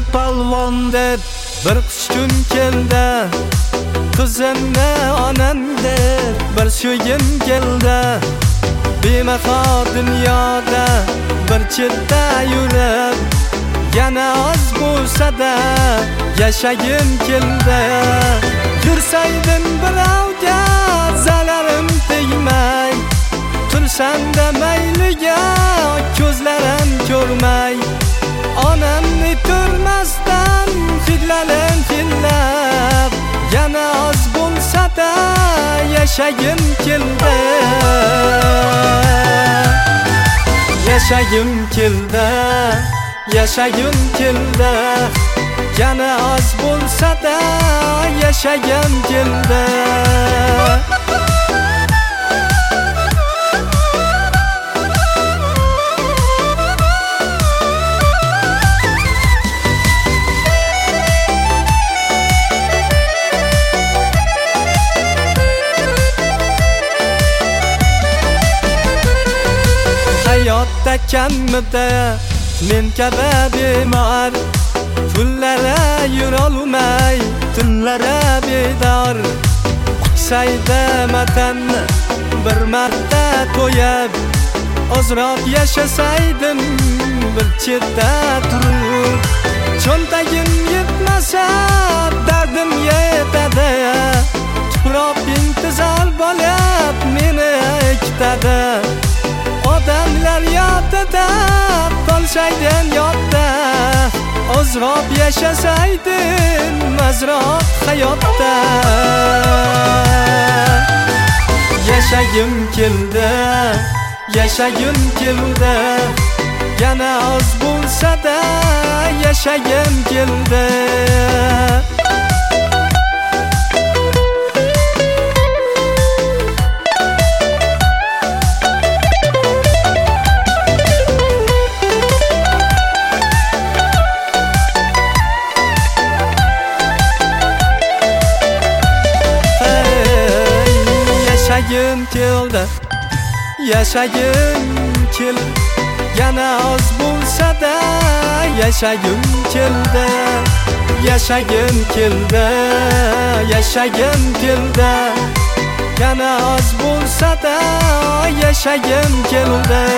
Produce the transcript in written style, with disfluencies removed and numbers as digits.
palvon deb bir qish kun keldi. Qizimni onam deb bir suyim keldi. Bemeho dunyoda bir chetda yurib, yana oz bo'lsa-da yashagim keldi. Yursaydim birovga zararim tegmay, tursam-da mayliga ko'zlarim ko'rmay, onamni ko'rmasdan hidlarim hidlab, yana oz bo'lsa-da yashagim keldi. Yashagim keldi, yashagim keldi, yana oz bo'lsa-da yashagim keldi. Hayotda kammida men kabi bemor, kunlara yurolmay, tunlara bedor. Qutsayda matanni bir marta to'yib, ozroq yashasaydim bir chetda turib. Cho'ntagim yetmasa dardim yetadi, tuproq intizor bo'lib meni kutadi. Odamlar yotida qolsaydin yotda, ozroq yashasaydin mazroq hayotda. Yashagim keldi, yashagim keldi, yana oz bo'lsa-da yashagim keldi. Yashagim keldi, yashagim keldi, yana oz bo'lsa-da yashagim keldi. Yashagim keldi, yashagim keldi, yana oz bo'lsa-da yashagim keldi.